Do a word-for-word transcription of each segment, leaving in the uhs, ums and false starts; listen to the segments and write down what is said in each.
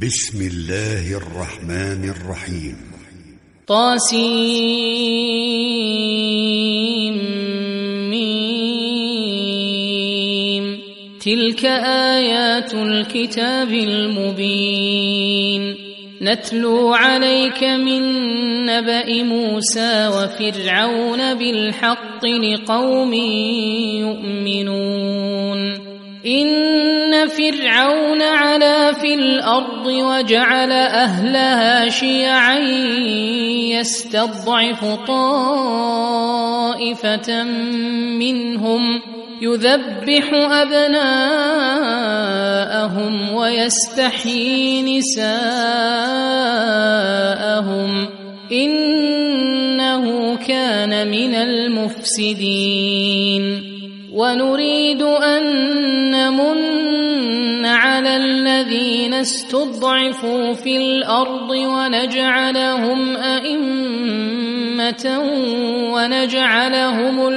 بسم الله الرحمن الرحيم. طاسيم. تلك آيات الكتاب المبين. نتلو عليك من نبأ موسى وفرعون بالحق لقوم يؤمنون. إن فرعون علا في الأرض وجعل أهلها شيعا يستضعف طائفة منهم يذبح أبناءهم ويستحيي نساءهم إنه كان من المفسدين. ونريد أن نمن على الذين استضعفوا في الأرض ونجعلهم أئمة ونجعلهم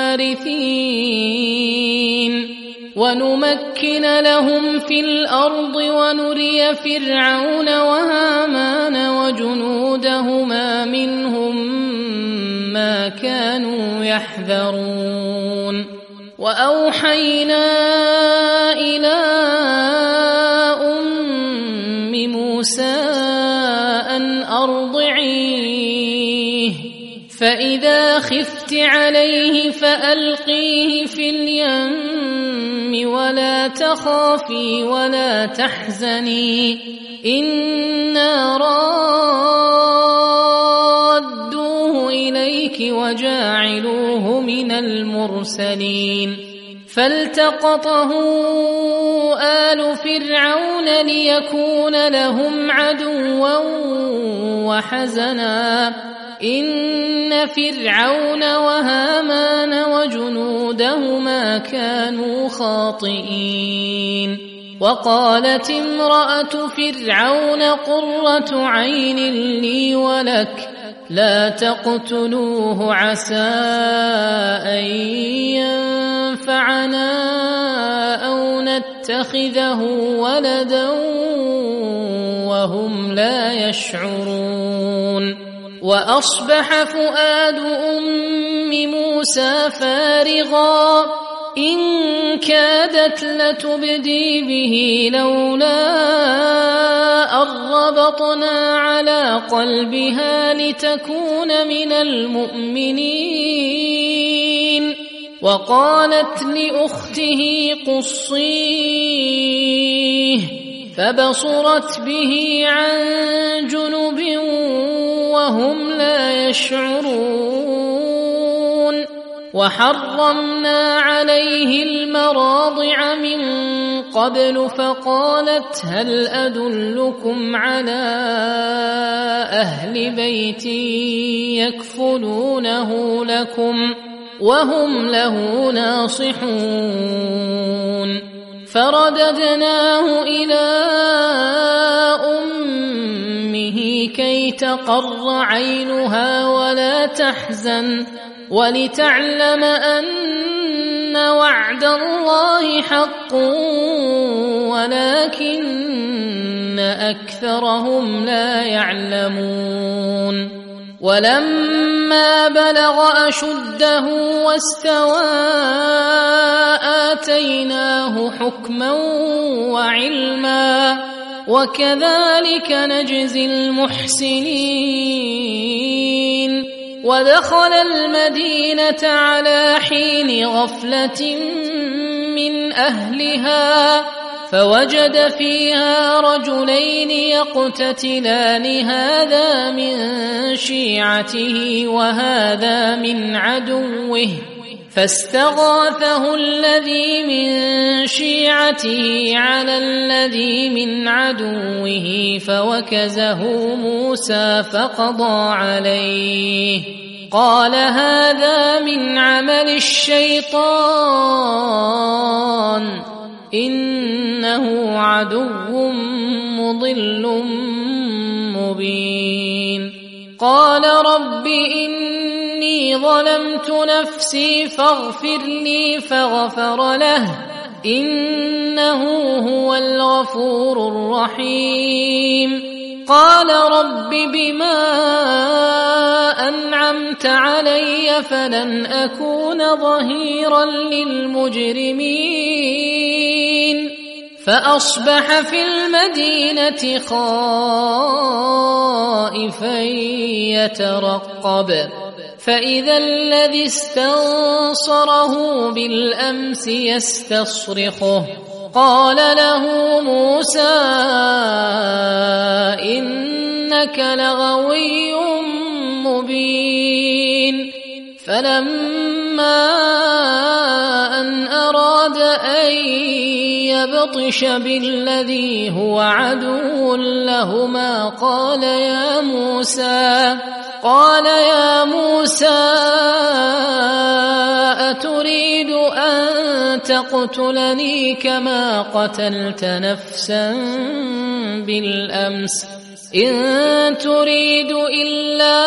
الوارثين ونمكن لهم في الأرض ونري فرعون وهامان وجنودهما منهم ما كانوا يحذرون. وأوحينا إلى أم موسى أن أرضعيه فإذا خفت عليه فألقيه في اليم ولا تخافي ولا تحزني إنا رادوه إليك وجاعلوه من المرسلين. فالتقطه آل فرعون ليكون لهم عدوا وحزنا إن فرعون وهامان وجنودهما كانوا خاطئين. وقالت امرأة فرعون قرة عين لي ولك لا تقتلوه عسى أن ينفعنا أو نتخذه ولدا وهم لا يشعرون. وأصبح فؤاد أم موسى فارغا إن كادت لتبدي به لولا أن ربطنا على قلبها لتكون من المؤمنين. وقالت لأخته قصيه فبصرت به عن جنب وهم لا يشعرون. وحرمنا عليه المراضع من قبل فقالت هل أدلكم على أهل بيت يكفلونه لكم وهم له ناصحون. فرددناه إلى أمه كي تقر عينها ولا تحزن ولتعلم أن وعد الله حق ولكن أكثرهم لا يعلمون. ولما بلغ أشده واستوى آتيناه حكما وعلما وكذلك نجزي المحسنين. ودخل المدينة على حين غفلة من أهلها فوجد فيها رجلين يقتتلان هذا من شيعته وهذا من عدوه فاستغاثه الذي من شيعته على الذي من عدوه فوكزه موسى فقضى عليه قال هذا من عمل الشيطان إنه عدو مضل مبين. قال رب إني ظلمت نفسي فاغفر لي فغفر له إنه هو الغفور الرحيم قال رب بما أنعمت علي فلن أكون ظهيرا للمجرمين فأصبح في المدينة خائفا يترقب فإذا الذي استنصره بالأمس يستصرخه قال له موسى إنك لغوي مبين فلما أن أراد أن يبطش بالذي هو عدو لهما قال يا موسى قال يا موسى أتريد أن تقتلني كما قتلت نفسا بالأمس إن تريد إلا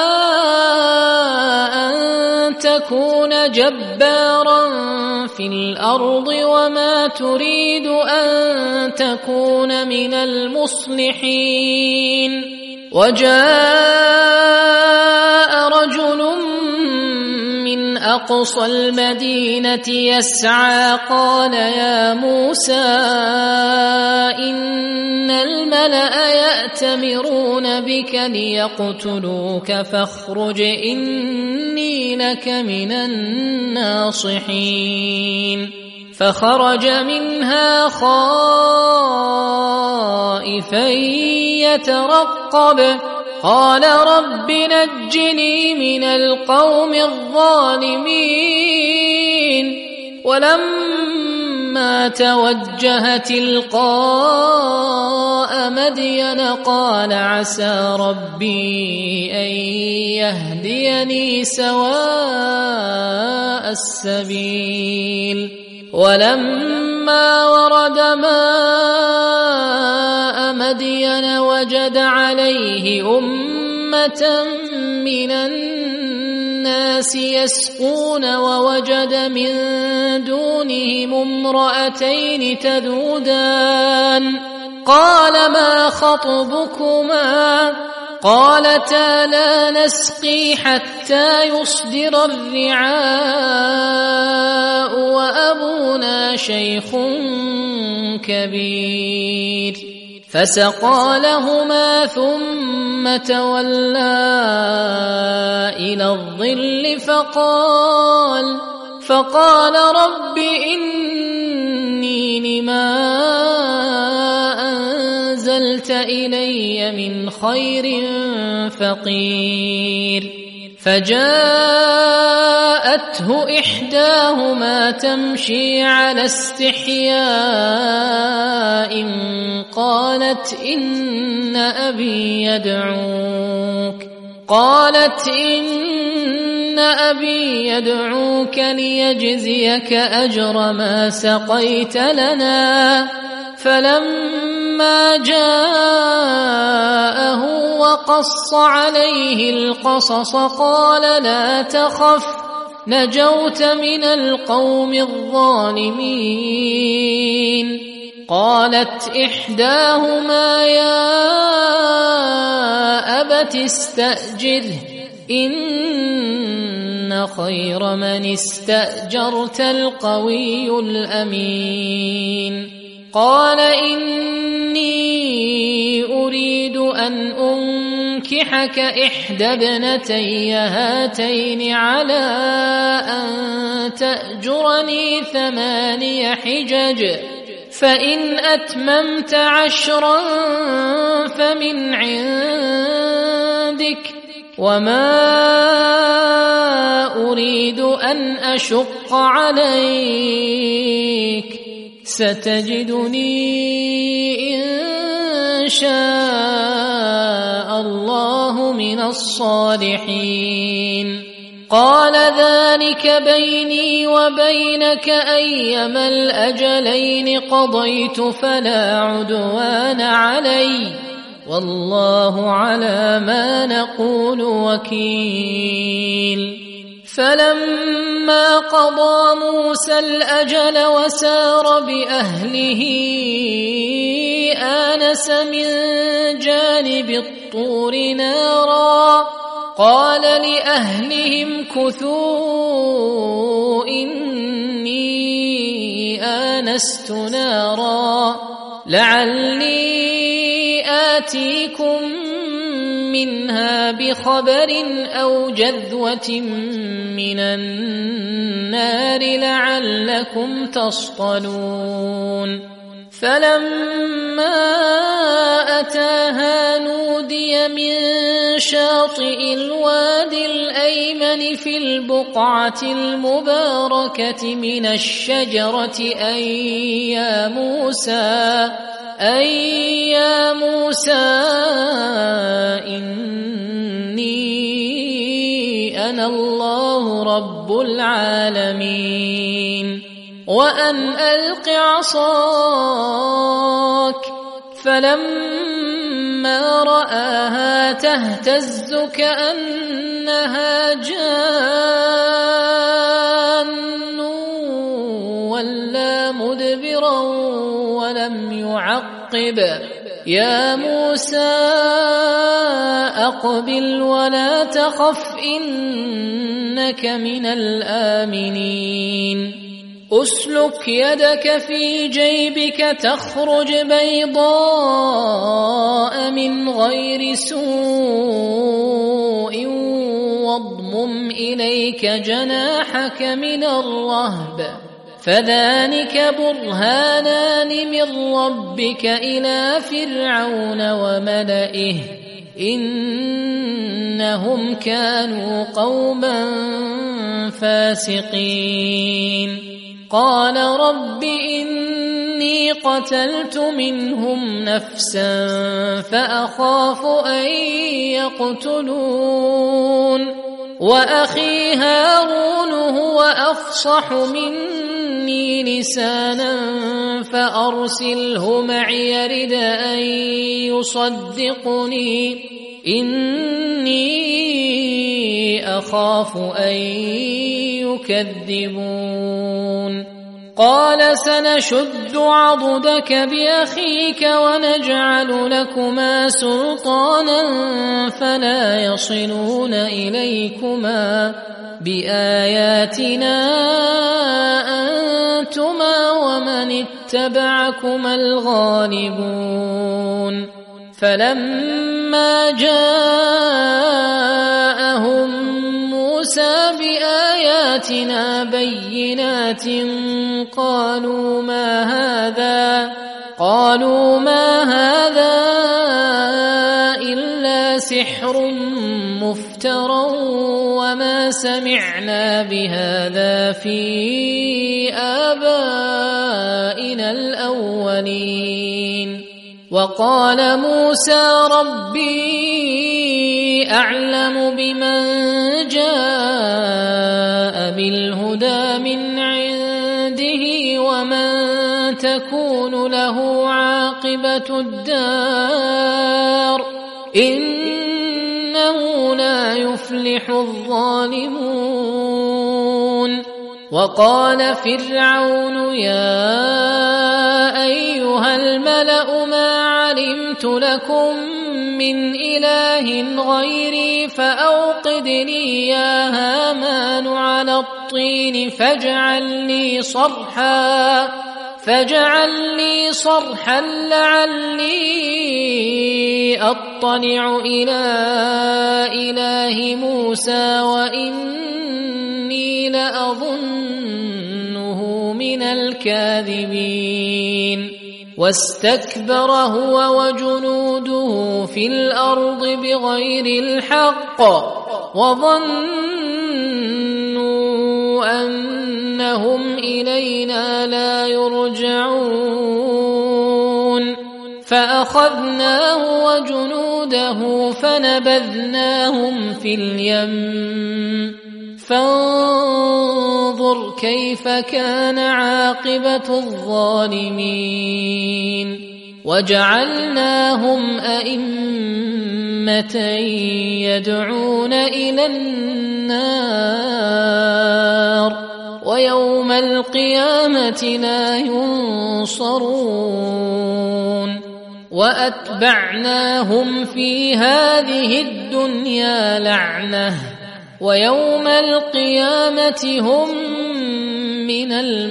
أن تكون جبارا في الأرض وما تريد أن تكون من المصلحين وجاء رجل من أقصى المدينة يسعى قال يا موسى إن الملأ يأتمرون بك ليقتلوك فاخرج إني لك من الناصحين فخرج منها خائفا يترقب قال رب نجني من القوم الظالمين ولما توجه تلقاء مدين قال عسى ربي أن يهديني سواء السبيل ولما ورد ماء مدين وجد عليه أمة من الناس يسقون ووجد من دونهم امرأتين تذودان قال ما خطبكما قالتا لا نسقي حتى يصدر الرعاء وأبونا شيخ كبير فسقى لهما ثم تولى إلى الظل فقال فقال رب إني لما أنزلت إلي من خير فقير فجاءته إحداهما تمشي على استحياء قالت إن أبي يدعوك قالت إن أبي يدعوك ليجزيك أجر ما سقيت لنا فلما جاءه وقص عليه القصص قال لا تخف نجوت من القوم الظالمين قالت إحداهما يا أبت استأجره إن خير من استأجرت القوي الأمين قال إني أريد أن أنكحك إحدى ابنتي هاتين على أن تأجرني ثماني حجج فإن أتممت عشرا فمن عندك وما أريد أن أشق عليك ستجدني إن شاء الله من الصالحين قال ذلك بيني وبينك أيما الأجلين قضيت فلا عدوان علي والله على ما نقول وكيل فلما قضى موسى الأجل وسار بأهله آنس من جانب الطور نارا قال لأهلهم كثوا إني آنست نارا لعلي آتيكم منها بخبر أو جذوة من النار لعلكم تصطلون فلما أتاها نودي من شاطئ الوادي الأيمن في البقعة المباركة من الشجرة أن يا موسى أي يا موسى إني أنا الله رب العالمين وأن ألق عصاك فلما رآها تهتز كأنها جان ولا مدبرا ولم يعقب يا موسى أقبل ولا تخف إنك من الآمنين أسلك يدك في جيبك تخرج بيضاء من غير سوء واضمم إليك جناحك من الرهب فذلك برهانان من ربك إلى فرعون وملئه إنهم كانوا قوما فاسقين قال رب إني قتلت منهم نفسا فأخاف أن يقتلون وأخي هارون هو أفصح مني لسانا فأرسله معي يرد أن يصدقني إني أخاف أن يكذبون قال سنشد عضدك بأخيك ونجعل لكما سلطانا فلا يصلون إليكما بآياتنا أنتما ومن اتبعكما الغالبون فلما جاءهم موسى بآياتنا بينات قالوا ما هذا قالوا ما هذا إلا سحر مفترى وما سمعنا بهذا في آبائنا الأولين وقال موسى ربي أعلم بمن جاء بالهدى من عنده ومن تكون له عاقبة الدار إنه لا يفلح الظالمون وقال فرعون يا أيها الملأ ما علمت لكم من إله غيري فأوقد لي يا هامان على الطين فاجعل لي صرحا فاجعل لي صرحا لعلي أطلع إلى إله موسى وإني لأظنه من الكاذبين واستكبر هو وجنوده في الأرض بغير الحق وظنوا أنهم إلينا لا يرجعون فأخذناه وجنوده فنبذناهم في اليم فانظر كيف كان عاقبة الظالمين وجعلناهم أئمة أمة يدعون إلى النار ويوم القيامة لا ينصرون وأتبعناهم في هذه الدنيا لعنة ويوم القيامة هم من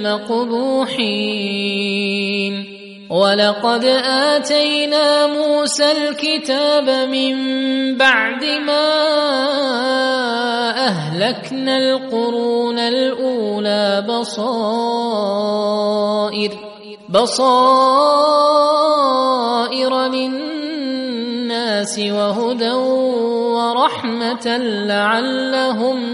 المقبوحين ولقد آتينا موسى الكتاب من بعد ما أهلكنا القرون الأولى بصائر بصائر للناس وهدى ورحمة لعلهم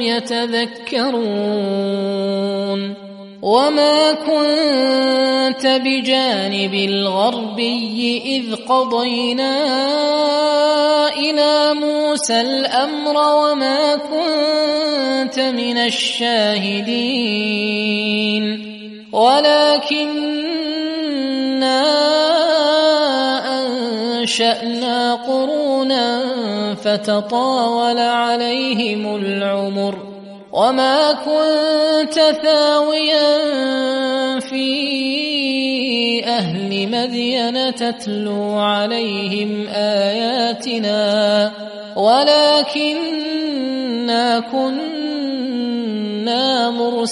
يتذكرون وما كنت بجانب الغربي إذ قضينا إلى موسى الأمر وما كنت من الشاهدين ولكننا أنشأنا قرونا فتطاول عليهم العمر وما كنت ثاويا في أهل مدين تتلو عليهم آياتنا ولكننا كنا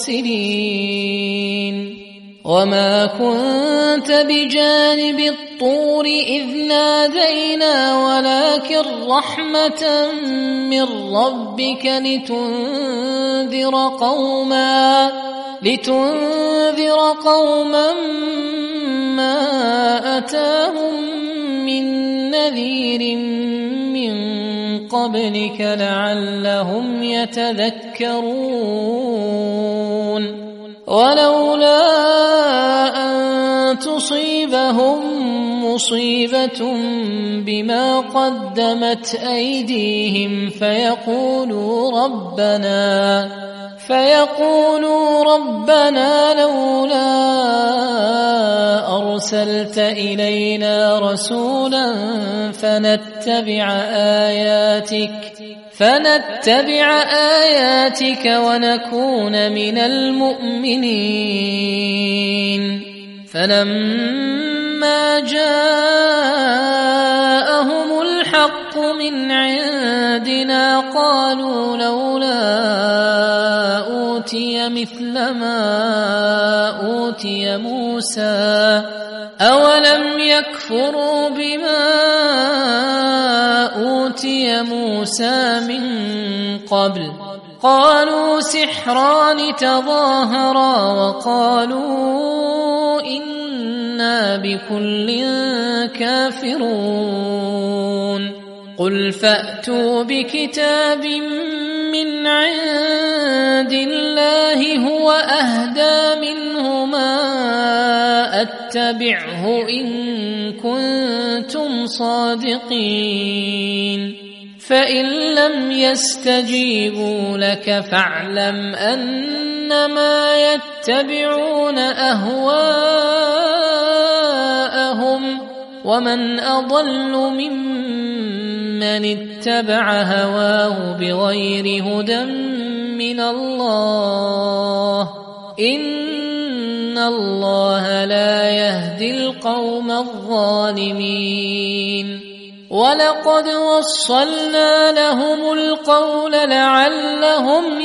مرسلين وما كنت بجانب الطور إذ نادينا ولكن رحمة من ربك لتنذر قوما لتنذر قوما ما أتاهم من نذير من قبلك لعلهم يتذكرون ولولا أن تصيبهم مصيبة بما قدمت أيديهم فيقولوا ربنا فيقولوا ربنا لولا أرسلت إلينا رسولا فنتبع آياتك فنتبع آياتك ونكون من المؤمنين فلما جاءهم الحق من عندنا قالوا لولا أوتي مثل ما أوتي موسى أولم يكفروا بما أوتي موسى من قبل قالوا سحران تظاهرا وقالوا إنا بكل كافرون قل فأتوا بكتاب من عند الله هو أهدى منهما أتبعه إن كنتم صادقين فإن لم يستجيبوا لك فاعلم أنما يتبعون أهواءهم ومن أضل ممن اتبع هواه بغير هدى من الله إن الله لا يهدي القوم الظالمين ولقد وصلنا لهم القول لعلهم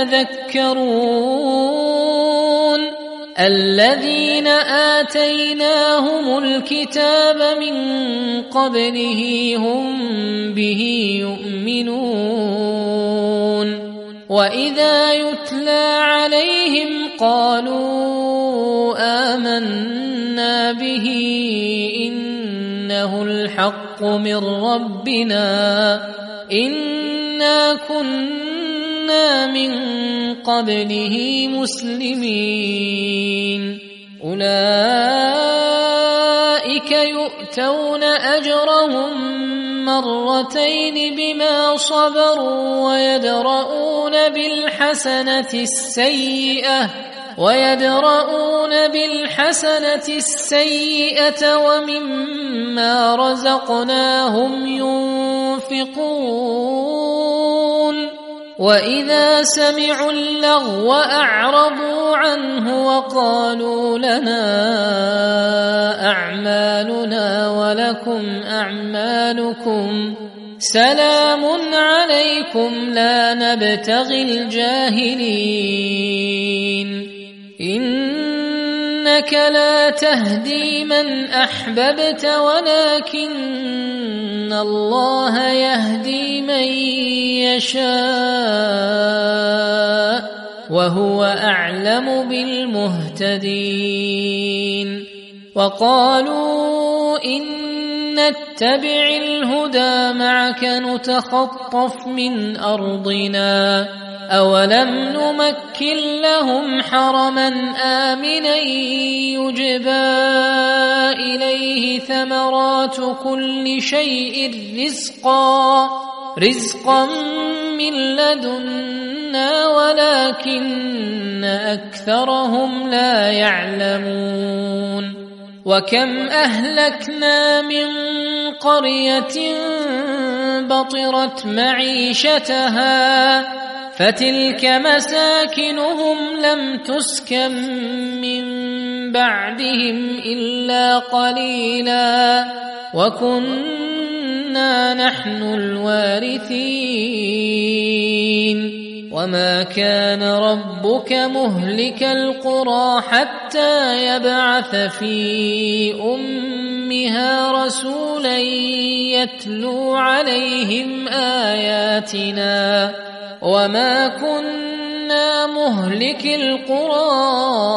يتذكرون الذين آتيناهم الكتاب من قبله هم به يؤمنون وإذا يتلى عليهم قالوا آمنا به إنه الحق من ربنا إنا كنا من قبله مسلمين أولئك يؤتون أجرهم مرتين بما صبروا ويدرؤون بالحسنة السيئة ويدرؤون بالحسنة السيئة ومما رزقناهم ينفقون ينفقون وإذا سمعوا اللغو أعرضوا عنه وقالوا لنا أعمالنا ولكم أعمالكم سلام عليكم لا نبتغي الجاهلين إنك لا تهدي من أحببت ولكن الله يهدي من يشاء وهو أعلم بالمهتدين وقالوا إن نتبع الهدى معك نتخطف من أرضنا أولم نمكن لهم حرما آمنا يجبى إليه ثمرات كل شيء رزقا رزقا من لدنا ولكن أكثرهم لا يعلمون وكم أهلكنا من قرية بطرت معيشتها فتلك مساكنهم لم تسكن من بعدهم إلا قليلا وكنا نحن الوارثين وما كان ربك مهلك القرى حتى يبعث في أمها رسولا يتلو عليهم آياتنا وما كنا مهلك القرى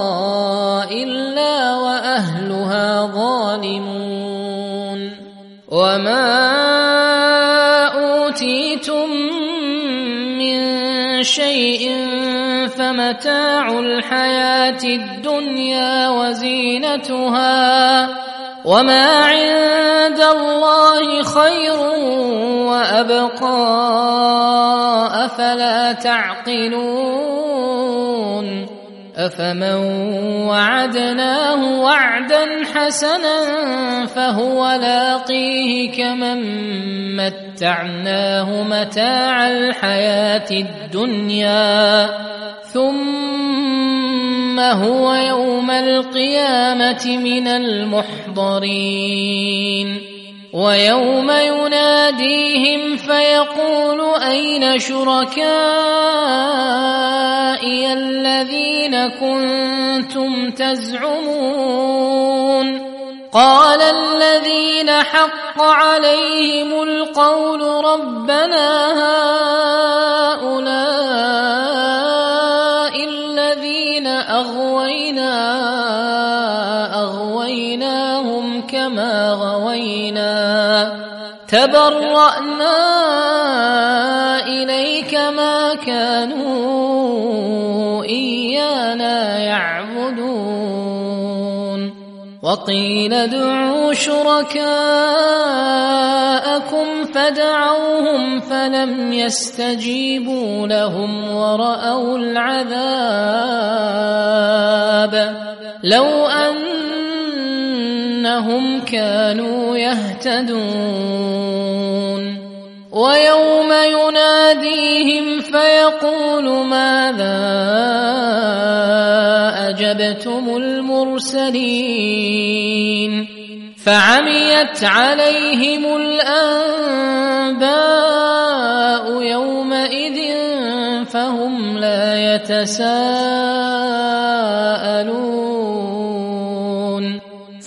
إلا وأهلها ظالمون وما أوتيتم من شيء فمتاع الحياة الدنيا وزينتها وما عند الله خير وأبقى أفلا تعقلون أفمن وعدناه وعدا حسنا فهو لاقيه كمن متعناه متاع الحياة الدنيا ثم هو يوم القيامة من المحضرين ويوم يناديهم فيقول أين شركائي الذين كنتم تزعمون قال الذين حق عليهم القول ربنا هؤلاء الذين أغوينا أغويناهم كما غوينا تبرأنا إليك ما كانوا إيانا يعبدون وقيل ادعوا شركاءكم فدعوهم فلم يستجيبوا لهم ورأوا العذاب لو أنهم كانوا يهتدون ويوم يناديهم فيقول ماذا أجبتم المرسلين فعميت عليهم الأنباء يومئذ فهم لا يتساءلون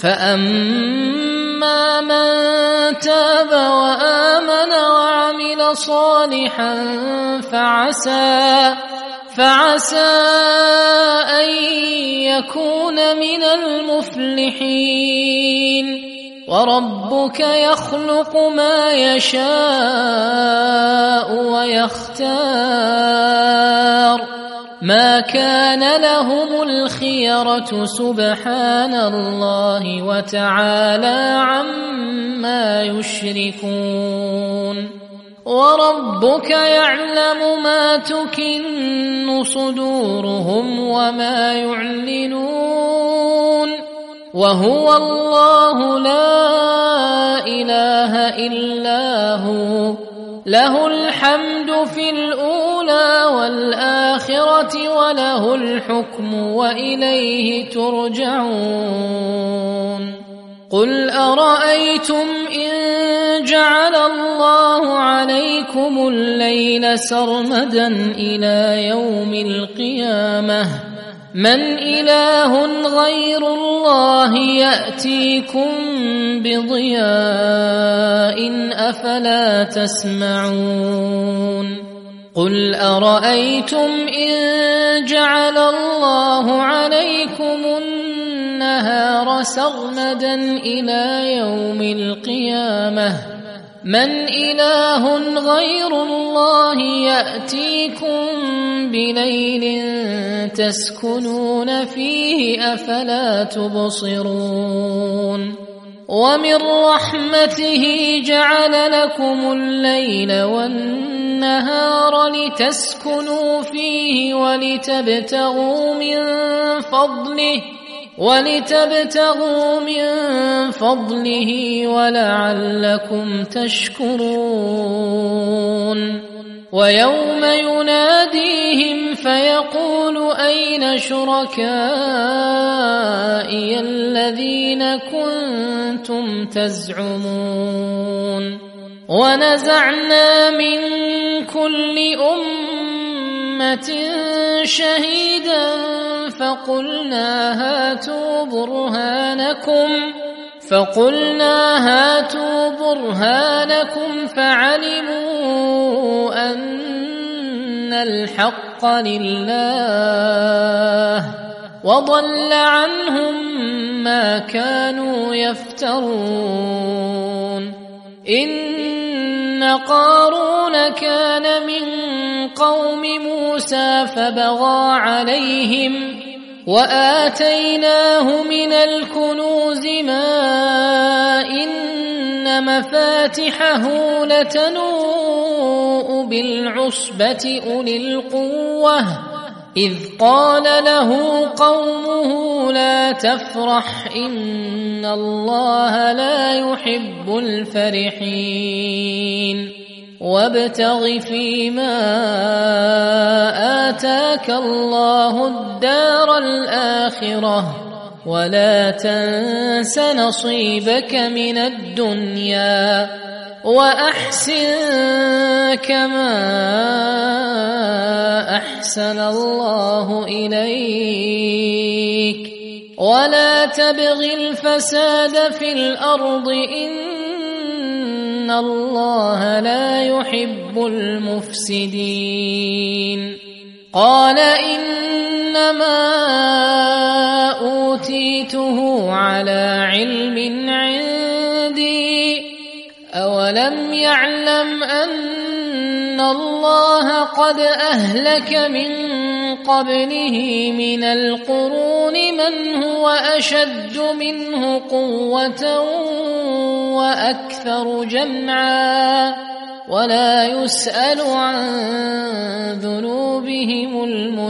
فأما من تاب وآمن وعمل صالحا فعسى فعسى أن يكون من المفلحين وربك يخلق ما يشاء ويختار ما كان لهم الخيرة سبحان الله وتعالى عما يشركون وربك يعلم ما تكن صدورهم وما يعلنون وهو الله لا إله إلا هو له الحمد في الأولى والآخرة وله الحكم وإليه ترجعون قل أرأيتم إن جعل الله عليكم الليل سرمدا إلى يوم القيامة من إله غير الله يأتيكم بضياء أفلا تسمعون قل أرأيتم إن جعل الله عليكم النهار سرمدا إلى يوم القيامة من إله غير الله يأتيكم بليل تسكنون فيه أفلا تبصرون ومن رحمته جعل لكم الليل والنهار لتسكنوا فيه ولتبتغوا من فضله ولتبتغوا من فضله ولعلكم تشكرون ويوم يناديهم فيقول أين شركائي الذين كنتم تزعمون ونزعنا من كل أمة شهيدا فقلنا هاتوا برهانكم فقلنا هاتوا برهانكم فعلموا أن الحق لله وضل عنهم ما كانوا يفترون إن قارون كان من قوم موسى فبغى عليهم وآتيناه من الكنوز ما إن مفاتحه لتنوء بالعصبة أولي القوة إذ قال له قومه لا تفرح إن الله لا يحب الفرحين وابتغ فيما آتاك الله الدار الآخرة ولا تنس نصيبك من الدنيا وأحسن كما أحسن الله إليك ولا تبغ الفساد في الأرض إن الله لا يحب المفسدين قال إنما أوتيته على علم عندي أولم يعلم أن الله قد أهلك من قبله من القرون من هو أشد منه قوة وأكثر جمعا ولا يسأل عن ذنوبهم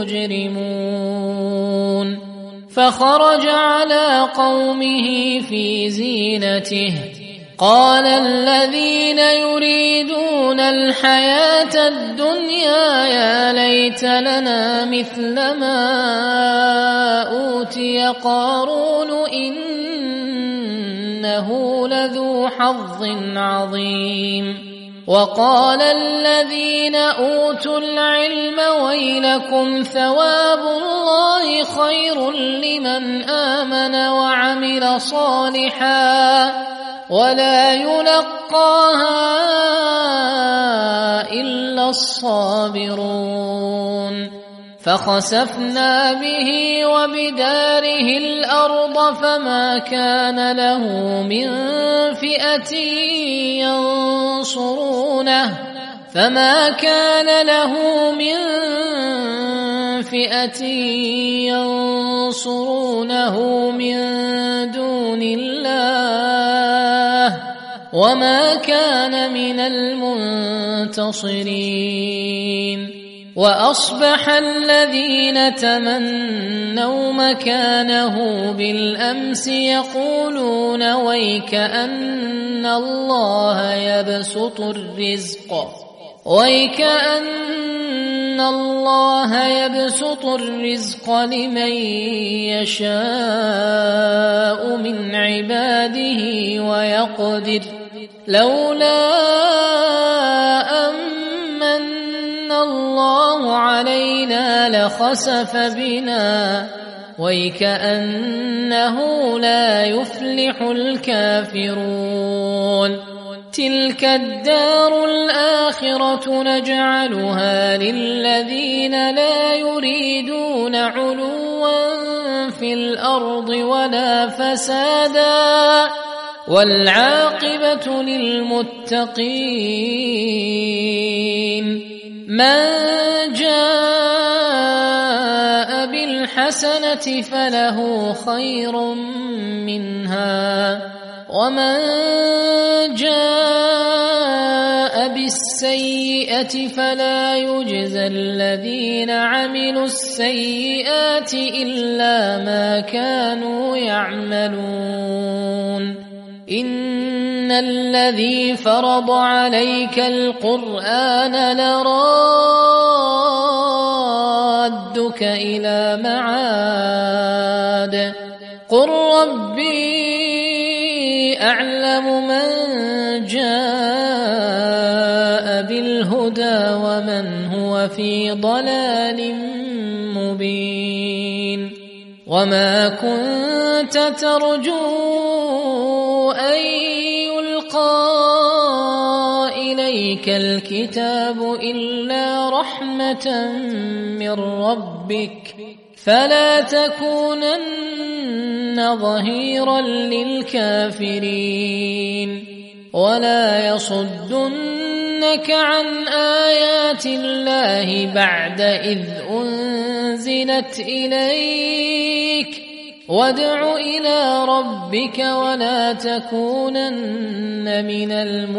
المجرمون فخرج على قومه في زينته قال الذين يريدون الحياة الدنيا يا ليت لنا مثل ما أوتي قارون إنه لذو حظ عظيم وقال الذين أوتوا العلم ويلكم ثواب الله خير لمن آمن وعمل صالحا ولا يلقاها إلا الصابرون فخسفنا به وبداره الأرض فما كان له من فئة ينصرونه فما كان له من فئة ينصرونه من دون الله وما كان من المنتصرين وأصبح الذين تمنوا مكانه بالأمس يقولون ويك أن الله يبسط الرزق ويك أن الله يبسط الرزق لمن يشاء من عباده ويقدر لولا أمن الله علينا لخسف بنا ويكأنه لا يفلح الكافرون تلك الدار الآخرة نجعلها للذين لا يريدون علوا في الأرض ولا فسادا والعاقبة للمتقين من جاء بالحسنة فله خير منها ومن جاء بالسيئة فلا يجزى الذين عملوا السيئات إلا ما كانوا يعملون إن الذي فرض عليك القرآن لرادك إلى معاد قل ربي أعلم من جاء بالهدى ومن هو في ضلال مبين وما كنت ترجو أن يلقى إليك الكتاب إلا رحمة من ربك فلا تكونن ظهيرا للكافرين ولا يصدنك عن آيات الله بعد إذ أنزلت إليك وادع إلى ربك ولا تكونن من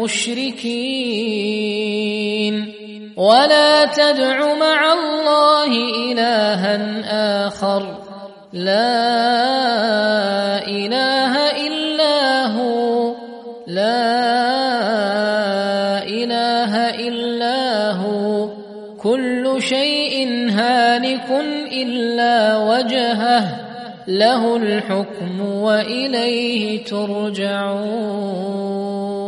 المشركين ولا تدع مع الله إلها آخر لا إله إلا هو لا إله إلا هو كل شيء هالك إلا وجهه له الحكم وإليه ترجعون.